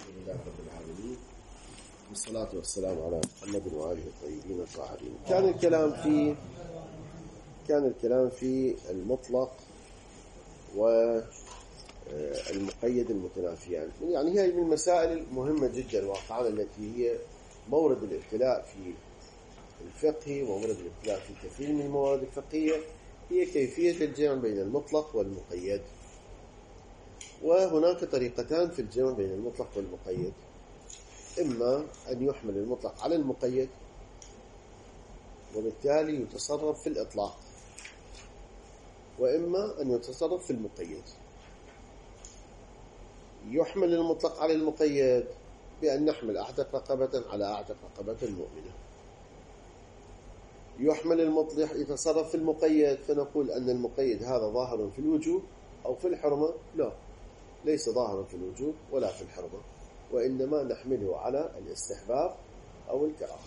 لله رب العالمين، والصلاة والسلام على محمد وآله الطيبين الطاهرين. كان الكلام في المطلق والمقيد المتنافيان. يعني هي من المسائل المهمة جدا واقعا التي هي مورد الابتلاء في الفقه ومورد الابتلاء في كثير من الموارد الفقهية، هي كيفية الجمع بين المطلق والمقيد. وهناك طريقتان في الجمع بين المطلق والمقيد: إما أن يحمل المطلق على المقيد وبالتالي يتصرف في الإطلاق، وإما أن يتصرف في المقيد. يحمل المطلق على المقيد بأن نحمل أعتق رقبة على أعتق رقبة مؤمنة. يحمل المطلق يتصرف في المقيد، فنقول أن المقيد هذا ظاهر في الوجوب أو في الحرمة. لا، ليس ظاهرا في الوجوب ولا في الحرمة، وإنما نحمله على الاستحباب أو الكراهة.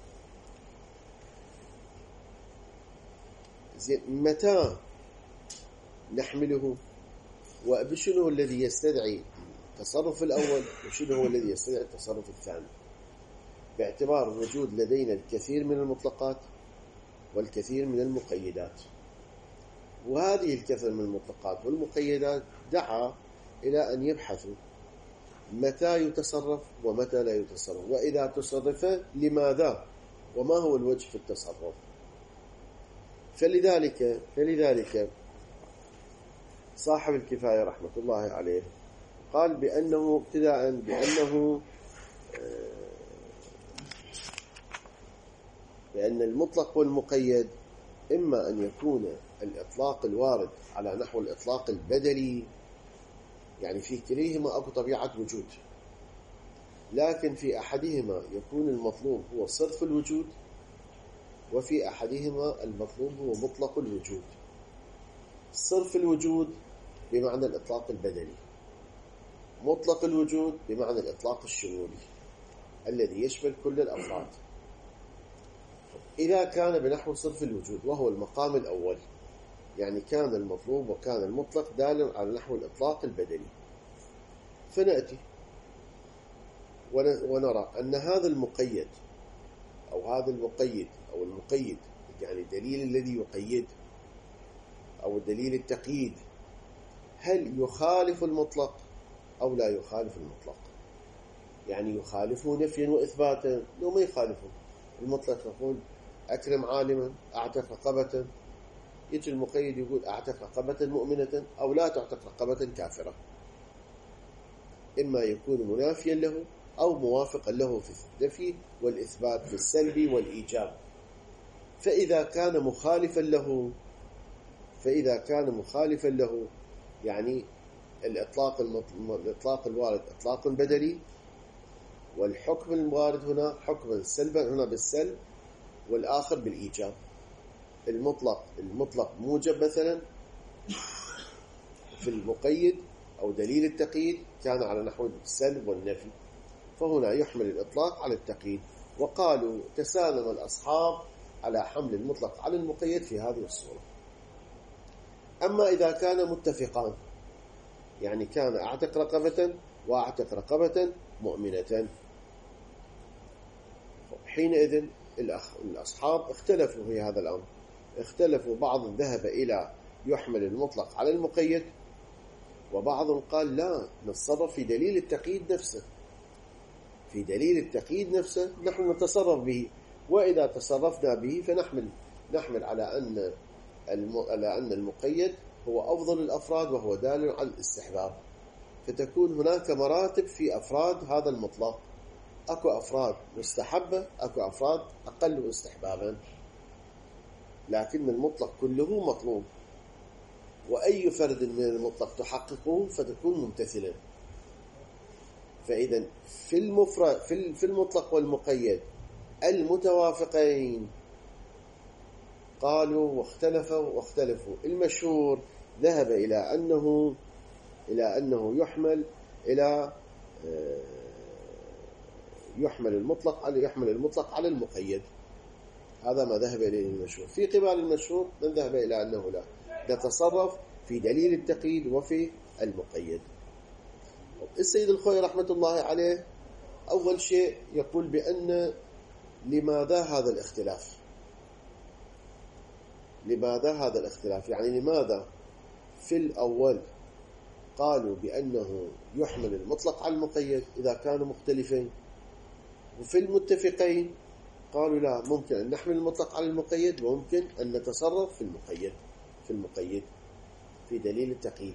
متى نحمله؟ وبشنو الذي يستدعي التصرف الأول وشنو هو الذي يستدعي التصرف الثاني؟ باعتبار وجود لدينا الكثير من المطلقات والكثير من المقيدات، وهذه الكثير من المطلقات والمقيدات دعا إلى أن يبحثوا متى يتصرف ومتى لا يتصرف، وإذا تصرف لماذا، وما هو الوجه في التصرف. فلذلك صاحب الكفاية رحمة الله عليه قال بأنه ابتداء بأن المطلق والمقيد إما أن يكون الإطلاق الوارد على نحو الإطلاق البدلي، يعني في كليهما أكو طبيعة وجود، لكن في أحدهما يكون المطلوب هو صرف الوجود، وفي أحدهما المطلوب هو مطلق الوجود. صرف الوجود بمعنى الإطلاق البدلي، مطلق الوجود بمعنى الإطلاق الشمولي الذي يشمل كل الأفراد. إذا كان بنحو صرف الوجود وهو المقام الأول، يعني كان المطلوب وكان المطلق دالا على نحو الإطلاق البدلي، فنأتي ونرى أن هذا المقيد أو هذا المقيد أو المقيد، يعني الدليل الذي يقيد أو الدليل التقييد، هل يخالف المطلق أو لا يخالف المطلق؟ يعني يخالفه نفيا وإثباتا. لو ما يخالفه المطلق يقول أكرم عالما، أعتق رقبة، يجي المقيد يقول أعتق رقبة مؤمنة أو لا تعتق رقبة كافرة. إما يكون منافيا له أو موافقا له في النفي والإثبات في السلب والإيجاب. فإذا كان مخالفا له يعني الإطلاق الوارد إطلاق بدلي، والحكم الوارد هنا حكم سلبا، هنا بالسلب والآخر بالإيجاب. المطلق موجب مثلا في المقيد أو دليل التقييد كان على نحو السلب والنفي، فهنا يحمل الإطلاق على التقييد. وقالوا تسالم الأصحاب على حمل المطلق على المقيد في هذه الصورة. أما إذا كان متفقان، يعني كان أعتق رقبة وأعتق رقبة مؤمنة، حينئذ الأصحاب اختلفوا في هذا الأمر. اختلفوا، بعض ذهب إلى يحمل المطلق على المقيد، وبعض قال لا، نتصرف في دليل التقييد نفسه. في دليل التقييد نفسه نحن نتصرف به، وإذا تصرفنا به فنحمل على أن المقيد هو أفضل الأفراد وهو دال على الاستحباب. فتكون هناك مراتب في أفراد هذا المطلق، أكو أفراد مستحبة، أكو أفراد أقل استحبابا، لكن المطلق كله مطلوب، وأي فرد من المطلق تحققه فتكون ممتثلا. فإذا في المطلق والمقيد المتوافقين قالوا واختلفوا. المشهور ذهب إلى أنه يحمل المطلق على المقيد. هذا ما ذهب إليه المشهور. في قبال المشهور من ذهب إلى أنه لا، نتصرف في دليل التقييد وفي المقيد. السيد الخوئي رحمة الله عليه أول شيء يقول بأن لماذا هذا الاختلاف؟ لماذا هذا الاختلاف؟ يعني لماذا في الأول قالوا بأنه يحمل المطلق على المقيد إذا كانوا مختلفين، وفي المتفقين قالوا لا، ممكن أن نحمل المطلق على المقيد وممكن أن نتصرف في المقيد في دليل التقييد.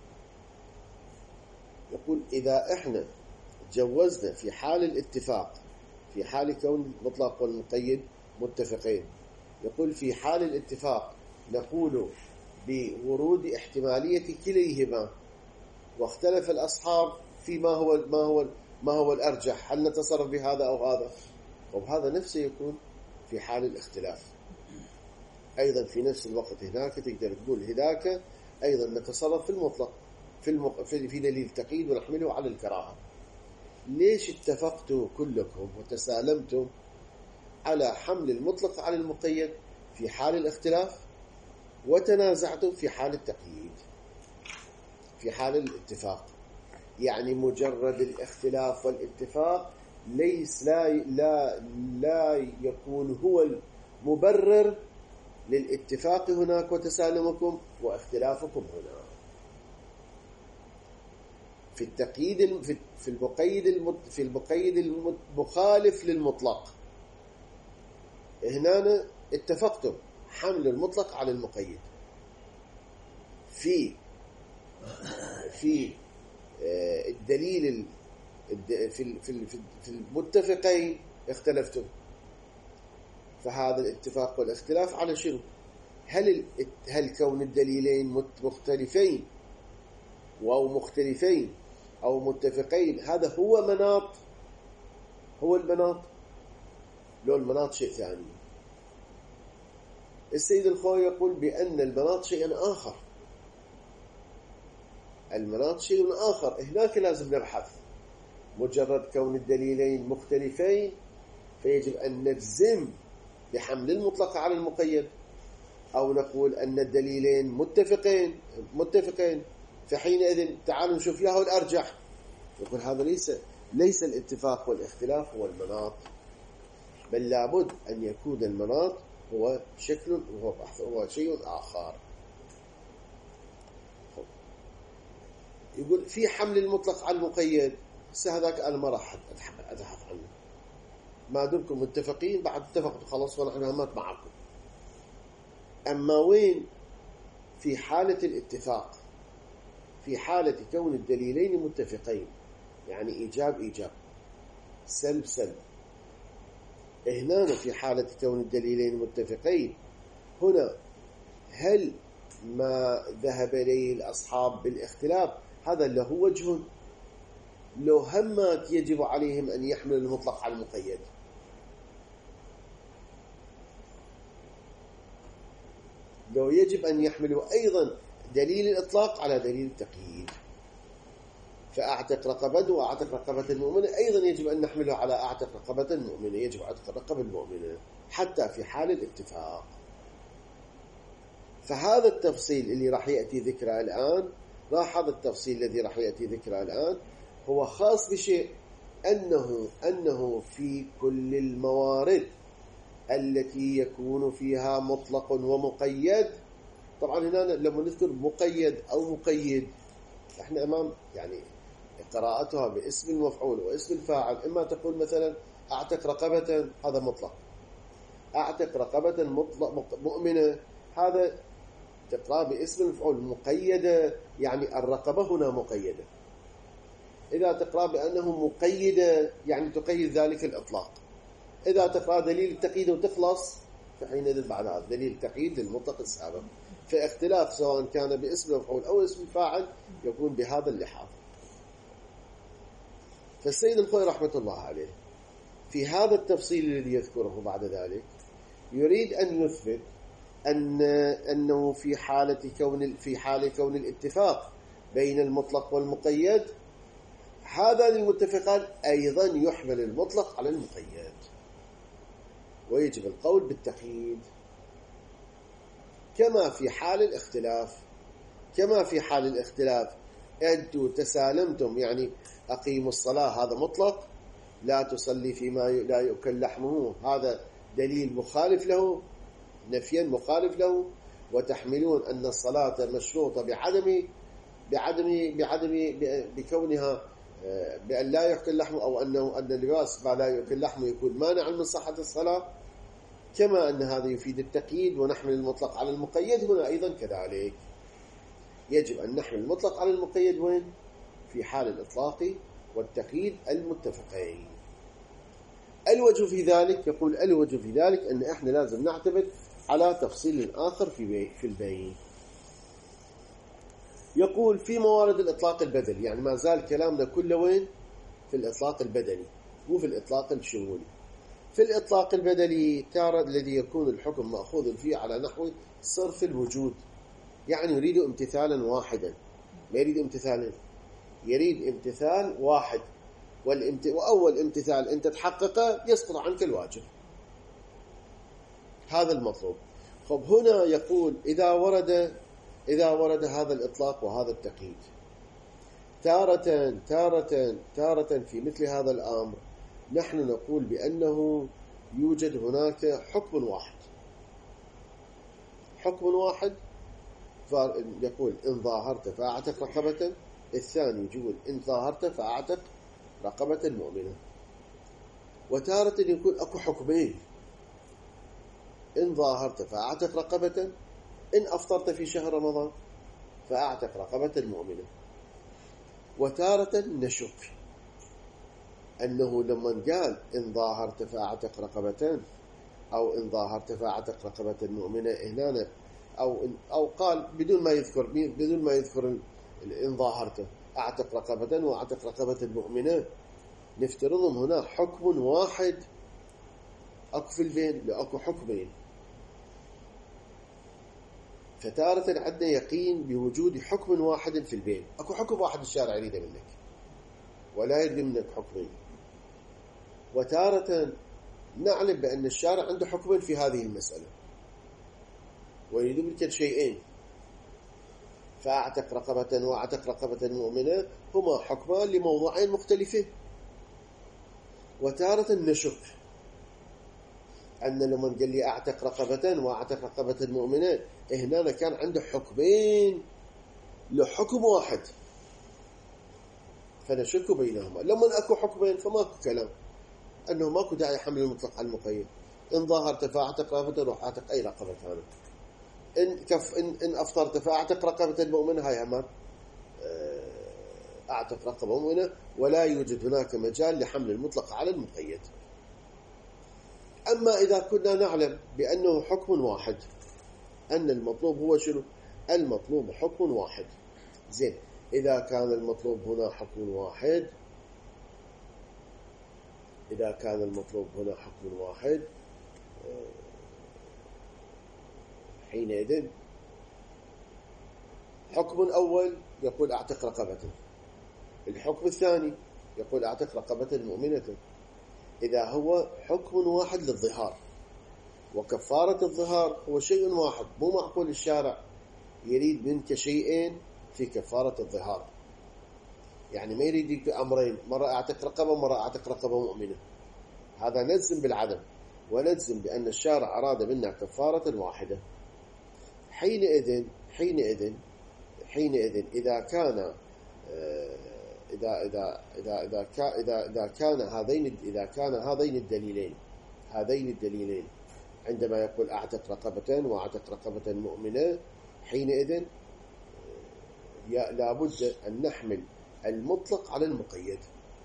يقول إذا إحنا جوزنا في حال الاتفاق، في حال كون المطلق والمقيد متفقين، يقول في حال الاتفاق نقول بورود احتمالية كليهما، واختلف الأصحاب في ما هو الأرجح، هل نتصرف بهذا أو هذا، وهذا نفسه يكون في حال الاختلاف. أيضا في نفس الوقت هناك تقدر تقول هناك أيضا نتصرف في المطلق في دليل التقييد ونحمله على الكراهة. ليش اتفقتوا كلكم وتسالمتم على حمل المطلق على المقيد في حال الاختلاف، وتنازعتم في حال التقييد في حال الاتفاق؟ يعني مجرد الاختلاف والاتفاق لا يكون هو المبرر للاتفاق هناك وتسالمكم واختلافكم هنا. في التقييد في المقيد المخالف للمطلق، هنا اتفقتم حمل المطلق على المقيد. في الدليل في المتفقين اختلفتم، فهذا الاتفاق والاختلاف على شنو؟ هل كون الدليلين مختلفين أو مختلفين أو متفقين هذا هو المناط، لو المناط شيء ثاني؟ السيد الخوئي يقول بأن المناط شيء آخر، المناط شيء آخر. هناك لازم نبحث. مجرد كون الدليلين مختلفين فيجب أن نجزم بحمل المطلق على المقيد، أو نقول أن الدليلين متفقين فحينئذ تعالوا نشوف له الأرجح. يقول هذا ليس الاتفاق والاختلاف هو المناط، بل لابد أن يكون المناط هو شكل وهو بحث، هو شيء آخر. يقول في حمل المطلق على المقيد، هذاك أنا ما راح أتحدث عنه، ما دمكم متفقين بعد اتفقتوا خلاص ونحن همات معكم. أما وين في حالة الاتفاق، في حالة كون الدليلين متفقين، يعني إيجاب سلب، هنا في حالة كون الدليلين متفقين، هنا هل ما ذهب إليه الأصحاب بالاختلاف هذا له وجه، لو همات يجب عليهم أن يحملوا المطلق على المقيد، لو يجب أن يحملوا أيضا دليل الإطلاق على دليل التقييد. فأعتق رقبة وأعتق رقبة المؤمنة أيضا يجب أن نحمله على أعتق رقبة المؤمنة، يجب أعتق رقبة المؤمنة حتى في حال الاتفاق. فهذا التفصيل اللي راح يأتي ذكره الآن، لاحظ التفصيل الذي راح يأتي ذكره الآن هو خاص بشيء، أنه في كل الموارد التي يكون فيها مطلق ومقيد. طبعا هنا لما نذكر مقيد أو مقيد احنا أمام يعني قراءتها باسم المفعول واسم الفاعل. إما تقول مثلا أعتق رقبة، هذا مطلق. أعتق رقبة مؤمنة، هذا تقرأ باسم المفعول. مقيدة يعني الرقبة هنا مقيدة. إذا تقرأ بأنه مقيدة يعني تقيد ذلك الإطلاق. إذا تقرأ دليل التقييد وتخلص فحينئذ بعد هذا دليل التقييد للمطلق السابق. فاختلاف سواء كان باسم المفعول أو اسم الفاعل يكون بهذا اللحاظ. فالسيد الخوئي رحمة الله عليه في هذا التفصيل الذي يذكره بعد ذلك يريد أن يثبت أنه في حال كون الاتفاق بين المطلق والمقيد، هذان المتفقان أيضا يحمل المطلق على المقيد، ويجب القول بالتقييد كما في حال الاختلاف. أنتم تسالمتم، يعني أقيموا الصلاة هذا مطلق، لا تصلي فيما لا يؤكل لحمه هذا دليل مخالف له، نفيا مخالف له، وتحملون أن الصلاة مشروطة بكونها بأن لا يؤكل لحمه، أو أن اللباس ما لا يؤكل لحمه يكون مانعا من صحة الصلاة، كما أن هذا يفيد التقييد ونحمل المطلق على المقيد. هنا أيضا كذلك يجب أن نحمل المطلق على المقيد وين؟ في حال الإطلاق والتقييد المتفقين. الوجه في ذلك، يقول الوجه في ذلك أن إحنا لازم نعتمد على تفصيل آخر في البين. يقول في موارد الإطلاق البدني، يعني ما زال كلامنا كله وين؟ في الإطلاق البدني مو في الإطلاق الشمولي. في الإطلاق البدني تارة الذي يكون الحكم مأخوذ فيه على نحو صرف الوجود، يعني يريد امتثالا واحدا، ما يريد امتثالين، يريد امتثال واحد، وأول امتثال أنت تحققه يسقط عنك الواجب، هذا المطلوب. خب هنا يقول إذا ورد هذا الإطلاق وهذا التقييد تارة في مثل هذا الأمر، نحن نقول بأنه يوجد هناك حكم واحد، يقول إن ظاهرت فأعتق رقبة، الثاني يقول إن ظاهرت فأعتق رقبة مؤمنة. وتارة يكون أكو حكمين، إن ظاهرت فأعتق رقبة، إن أفطرت في شهر رمضان فأعتق رقبة مؤمنة. وتارة نشك أنه لما قال إن ظاهرت فأعتق رقبتان، أو إن ظاهرت فأعتق رقبة مؤمنة هنا، أو قال بدون ما يذكر إن ظاهرت أعتق رقبة وأعتق رقبة مؤمنة، نفترضهم هنا حكم واحد، أكو في البين لأكو حكمين. فتارة عندنا يقين بوجود حكم واحد في البين، أكو حكم واحد الشارع يريده منك ولا يريد منك حكمين. وتارة نعلم بأن الشارع عنده حكم في هذه المسألة ويريد منك شيئين، فأعتق رقبة وأعتق رقبة مؤمنة هما حكمان لموضوعين مختلفين. وتارة نشك أن لما قال لي أعتق رقبة وأعتق رقبة مؤمنة، هنا كان عنده حكمين لحكم واحد، فنشك بينهما. لما أكو حكمين فماكو كلام، أنه ماكو داعي حمل المطلق على المقيد. إن ظاهرت فأعتق رقبة روح أعتق أي رقبة ثانية، إن أفطرت فأعتق رقبة مؤمنة، هاي همان أعتق رقبة مؤمنة، ولا يوجد هناك مجال لحمل المطلق على المقيد. أما إذا كنا نعلم بأنه حكم واحد، أن المطلوب هو شنو؟ المطلوب حكم واحد. زين، إذا كان المطلوب هنا حكم واحد، حينئذ حكم أول يقول أعتق رقبة، الحكم الثاني يقول أعتق رقبة مؤمنة. إذا هو حكم واحد للظهار، وكفارة الظهار هو شيء واحد، مو معقول الشارع يريد منك شيئين في كفارة الظهار، يعني ما يريد أمرين، مرة أعتق رقبة مرة أعتق رقبة مؤمنة، هذا نجزم بالعدم، ونجزم بأن الشارع أراد منا كفارة واحدة. حينئذ إذا كان هذين الدليلين عندما يقول أعتق رقبتين وأعتق رقبة مؤمنة، حينئذ لابد أن نحمل المطلق على المقيد.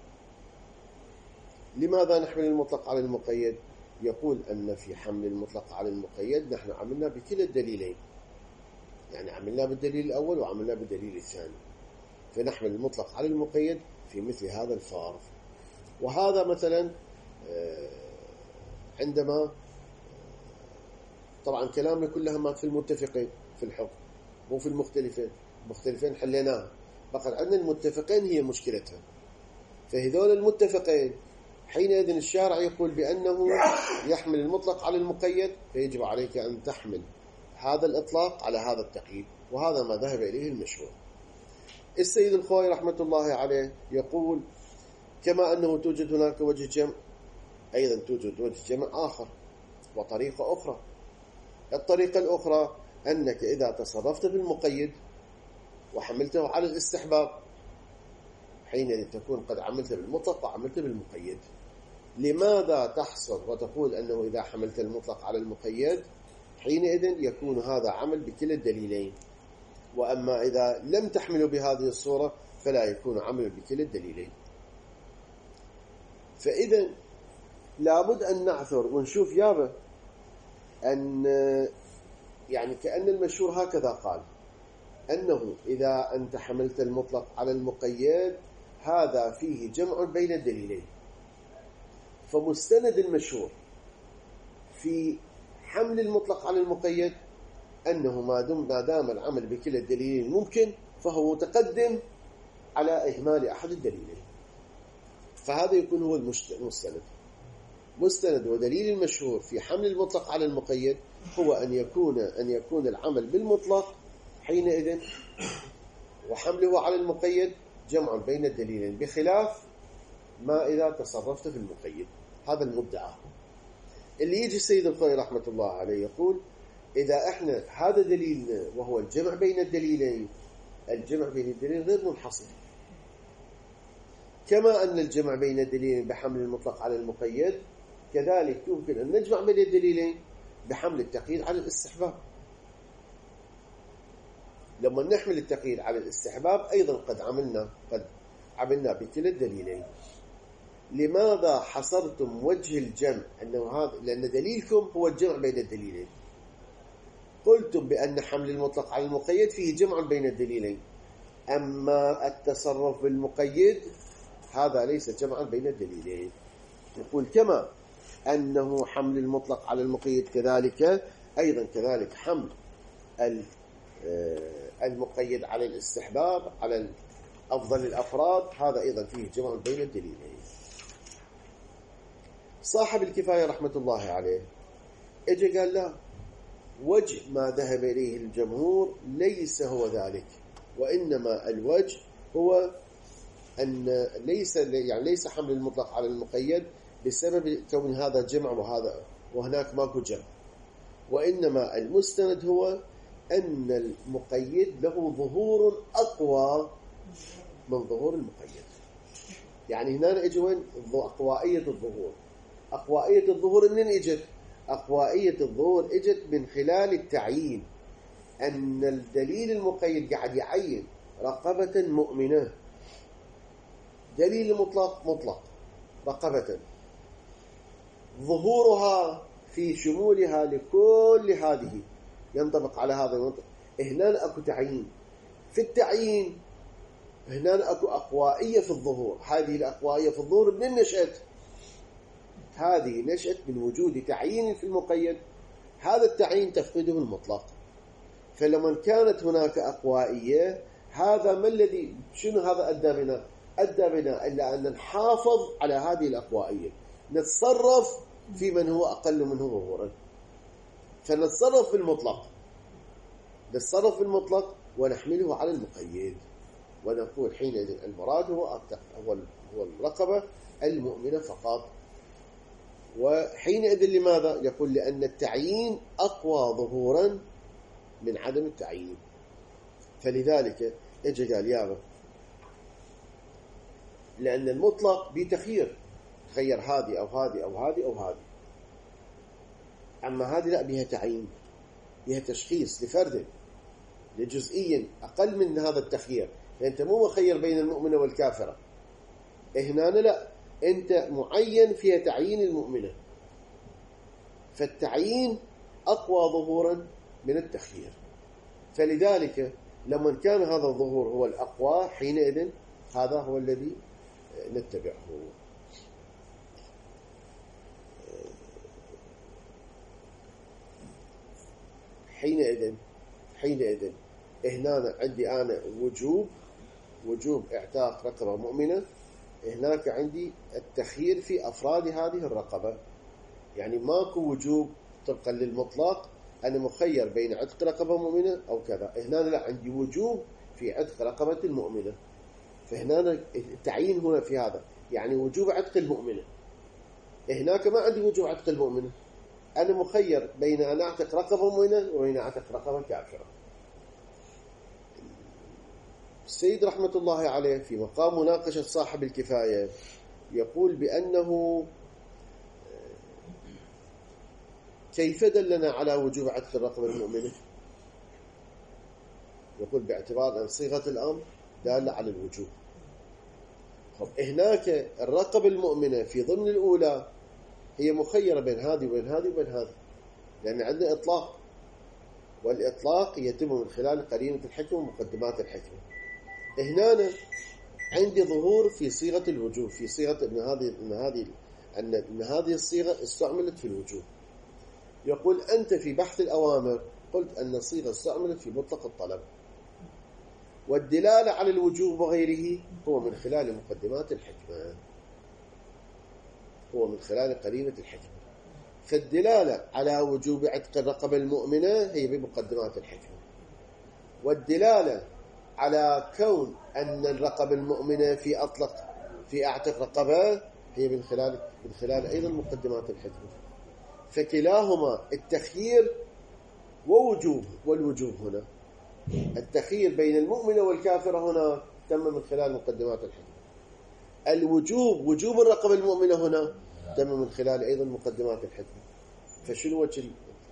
لماذا نحمل المطلق على المقيد؟ يقول أن في حمل المطلق على المقيد نحن عملنا بكلا الدليلين، يعني عملنا بالدليل الأول وعملنا بالدليل الثاني، فنحمل المطلق على المقيد في مثل هذا الفارق. وهذا مثلا عندما طبعا كلامنا كلها ما في المتفقين في الحكم مو في المختلفين حليناها، بقى عندنا المتفقين هي مشكلتها. فهذول المتفقين حينئذ الشارع يقول بأنه يحمل المطلق على المقيد، فيجب عليك أن تحمل هذا الإطلاق على هذا التقييد، وهذا ما ذهب إليه المشهور. السيد الخوئي رحمة الله عليه يقول كما أنه توجد هناك وجه جمع، أيضا توجد وجه جمع آخر وطريقة أخرى. الطريقة الأخرى أنك إذا تصرفت بالمقيد وحملته على الاستحباب حينئذ تكون قد عملت بالمطلق وعملت بالمقيد. لماذا تحصر وتقول أنه إذا حملت المطلق على المقيد حينئذ يكون هذا عمل بكلا الدليلين، وأما إذا لم تحمله بهذه الصورة فلا يكون عمل بكلا الدليلين؟ فإذا لابد أن نعثر ونشوف يابا أن يعني كأن المشهور هكذا قال أنه إذا أنت حملت المطلق على المقيد هذا فيه جمع بين الدليلين. فمستند المشهور في حمل المطلق على المقيد أنه ما دام العمل بكلا الدليلين ممكن فهو متقدم على إهمال أحد الدليلين. فهذا يكون هو المستند. مستند ودليل المشهور في حمل المطلق على المقيد هو أن يكون العمل بالمطلق حينئذ وحمله على المقيد جمع بين الدليلين، بخلاف ما إذا تصرفت في المقيد. هذا المدعى اللي يجي السيد الخوئي رحمة الله عليه يقول إذا إحنا هذا دليلنا وهو الجمع بين الدليلين، الجمع بين الدليلين غير منحصر، كما أن الجمع بين الدليلين بحمل المطلق على المقيد كذلك يمكن أن نجمع بين الدليلين بحمل التقييد على الاستحباب. لما نحمل التقييد على الاستحباب أيضا قد عملنا بكلا الدليلين. لماذا حصرتم وجه الجمع أنه هذا؟ لأن دليلكم هو الجمع بين الدليلين. قلتم بأن حمل المطلق على المقيد فيه جمع بين الدليلين، أما التصرف بالمقيد هذا ليس جمعا بين الدليلين. يقول كما أنه حمل المطلق على المقيد كذلك أيضا كذلك حمل المقيد على الاستحباب على أفضل الأفراد هذا أيضا فيه جمع بين الدليلين. صاحب الكفاية رحمة الله عليه اجى قال لا، وجه ما ذهب إليه الجمهور ليس هو ذلك، وإنما الوجه هو أن ليس حمل المطلق على المقيد بسبب كون هذا جمع وهناك ماكو جمع، وإنما المستند هو أن المقيد له ظهور أقوى من ظهور المقيد. يعني هنا اجى وين أقوائية الظهور؟ أقوائية الظهور منين اجت؟ أقوائية الظهور اجت من خلال التعيين، أن الدليل المقيد قاعد يعين رقبة مؤمنة، دليل مطلق رقبة، ظهورها في شمولها لكل هذه ينطبق على هذا المنطق. هنا أكو تعيين، في التعيين هنا أكو أقوائية في الظهور. هذه الأقوائية في الظهور من نشأت؟ هذه نشأت من وجود تعيين في المقيد، هذا التعيين تفقده المطلق. فلما كانت هناك أقوائية هذا ما الذي شنو هذا أدى بنا إلا أن نحافظ على هذه الأقوائية، نتصرف في من هو أقل منه ظهورا، فنتصرف بالمطلق ونحمله على المقيد، ونقول حينئذ المراد هو الرقبة المؤمنة فقط. وحينئذ لماذا؟ يقول لأن التعيين أقوى ظهورا من عدم التعيين. فلذلك اجى قال يابا لأن المطلق بتخيير، تخير هذه أو هذه أو هذه أو هذه، أما هذه لا، بها تعيين، بها تشخيص لفرد لجزئيا أقل من هذا التخيير. أنت مو مخير بين المؤمنة والكافرة، هنا لا، أنت معين فيها تعيين المؤمنة، فالتعيين أقوى ظهورا من التخيير. فلذلك لما كان هذا الظهور هو الأقوى حينئذ هذا هو الذي نتبعه. حينئذ هنا عندي أنا وجوب اعتاق رقبة مؤمنة، هناك عندي التخيير في أفراد هذه الرقبة. يعني ماكو وجوب طبقا للمطلق أنا مخير بين عتق رقبة مؤمنة أو كذا. هنا لا، عندي وجوب في عتق رقبة المؤمنة. فهنا التعيين هنا في هذا يعني وجوب عتق المؤمنة. هناك ما عندي وجوب عتق المؤمنة، أنا مخير بين أن أعتق رقبة مؤمنة وبين أعتق رقبة كافرة. السيد رحمة الله عليه في مقام مناقشة صاحب الكفاية يقول بأنه كيف دلنا على وجوب عتق الرقبة المؤمنة؟ يقول باعتبار أن صيغة الأمر دالة على الوجوب. هناك الرقبة المؤمنة في ضمن الأولى هي مخيرة بين هذه وبين هذه وبين هذه، لأن عندنا إطلاق، والإطلاق يتم من خلال قرينة الحكمة ومقدمات الحكمة. هنا عندي ظهور في صيغة الوجوب، في صيغة أن هذه الصيغة استعملت في الوجوب. يقول أنت في بحث الأوامر قلت أن الصيغة استعملت في مطلق الطلب، والدلالة على الوجوب وغيره هو من خلال مقدمات الحكمة، هو من خلال قرينة الحكمة. فالدلالة على وجوب عتق الرقبة المؤمنة هي بمقدمات الحكمة، والدلالة على كون أن الرقبة المؤمنة في أعتق رقبة هي من خلال أيضا مقدمات الحكمة. فكلاهما التخيير ووجوب، والوجوب هنا التخيير بين المؤمنة والكافرة هنا تم من خلال مقدمات الحكمة. الوجوب وجوب الرقبة المؤمنة هنا تم من خلال أيضا مقدمات الحكمة. فشنو وجه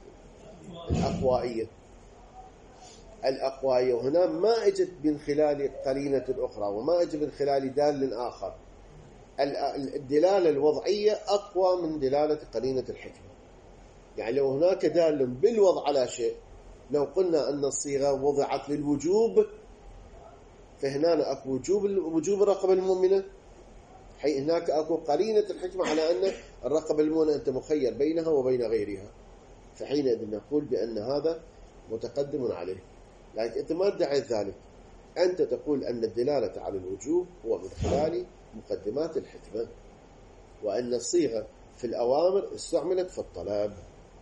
الأقوائية هنا ما اجت من خلال قرينة أخرى، وما اجت من خلال دال آخر. الدلالة الوضعية أقوى من دلالة قرينة الحكمة. يعني لو هناك دال بالوضع على شيء، لو قلنا أن الصيغة وضعت للوجوب، فهنا أكو وجوب الرقبة المؤمنة، هناك أكو قرينة الحكمة على أن الرقبة المؤمنة أنت مخير بينها وبين غيرها، فحينئذ نقول بأن هذا متقدم عليه. لكن أنت ما ادعيت ذلك، أنت تقول أن الدلالة على الوجوب هو من خلال مقدمات الحكمة، وأن الصيغة في الأوامر استعملت في الطلب.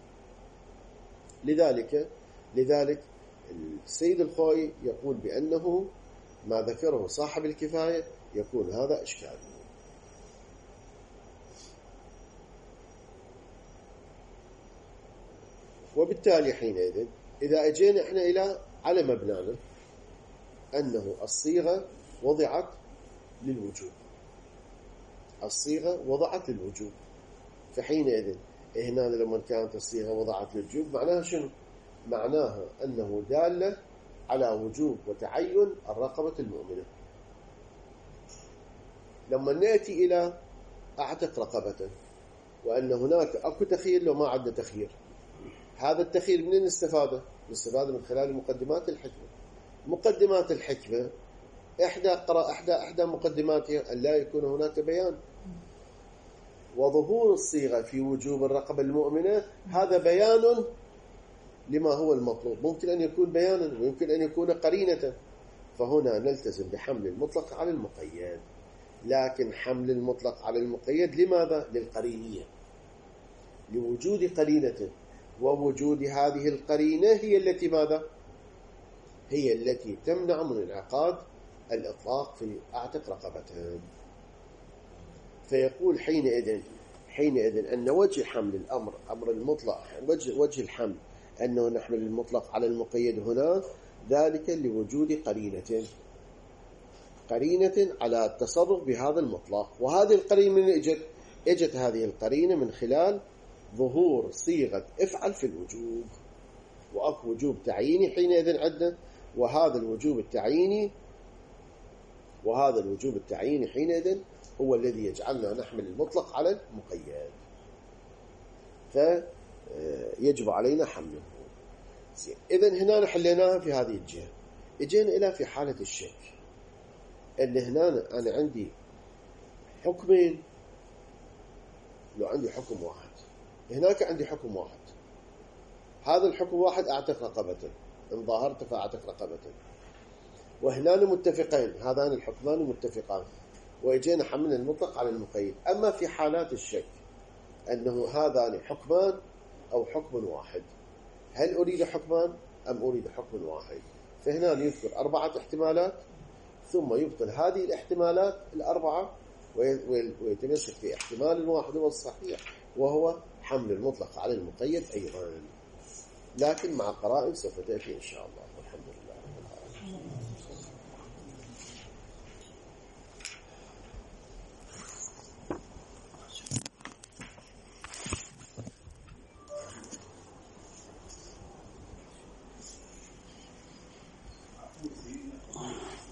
لذلك السيد الخوي يقول بأنه ما ذكره صاحب الكفاية يكون هذا إشكال. وبالتالي حينئذ إذا أجينا إحنا على مبنانا أنه الصيغة وضعت للوجوب، الصيغة وضعت للوجوب، فحينئذ هنا لما كانت الصيغة وضعت للوجوب معناها شنو؟ معناها أنه دالة على وجوب وتعين الرقبة المؤمنة. لما نأتي إلى أعتق رقبة وأن هناك أكو تخيير لو ما عندنا تخيير، هذا التخيير منين نستفاده؟ نستفاده من خلال مقدمات الحكمة. مقدمات الحكمة إحدى مقدماتها أن لا يكون هناك بيان، وظهور الصيغة في وجوب الرقبة المؤمنة هذا بيان لما هو المطلوب. ممكن أن يكون بيانا ويمكن أن يكون قرينة، فهنا نلتزم بحمل المطلق على المقيد. لكن حمل المطلق على المقيد لماذا؟ للقرينية، لوجود قرينة، ووجود هذه القرينة هي التي ماذا؟ هي التي تمنع من انعقاد الإطلاق في أعتق رقبتين. فيقول حينئذ أن وجه حمل الأمر أمر المطلق، وجه الحمل أنه نحمل المطلق على المقيد هنا، ذلك لوجود قرينة على التصرف بهذا المطلق. وهذه القرينة من اجت هذه القرينة من خلال ظهور صيغة افعل في الوجوب، وأكو وجوب تعييني حينئذ عندنا، وهذا الوجوب التعييني حينئذ هو الذي يجعلنا نحمل المطلق على المقيد، فيجب علينا حمله. إذن هنا حليناها في هذه الجهة. اجينا إلى في حالة الشك، أن هنا أنا عندي حكمين، لو عندي حكم واحد، هناك عندي حكم واحد، هذا الحكم واحد أعتق رقبة، إن ظاهرت فأعتق رقبة، وهنا متفقين، هذان الحكمان متفقان، وإجينا حملنا المطلق على المقيد. أما في حالات الشك أنه هذان حكمان أو حكم واحد، هل أريد حكمان أم أريد حكم واحد؟ فهنا يذكر 4 احتمالات ثم يبطل هذه الاحتمالات ال4 ويتمسك في احتمال واحد هو الصحيح، وهو حمل المطلق على المقيد أيضا، لكن مع قرائن سوف تأتي إن شاء الله.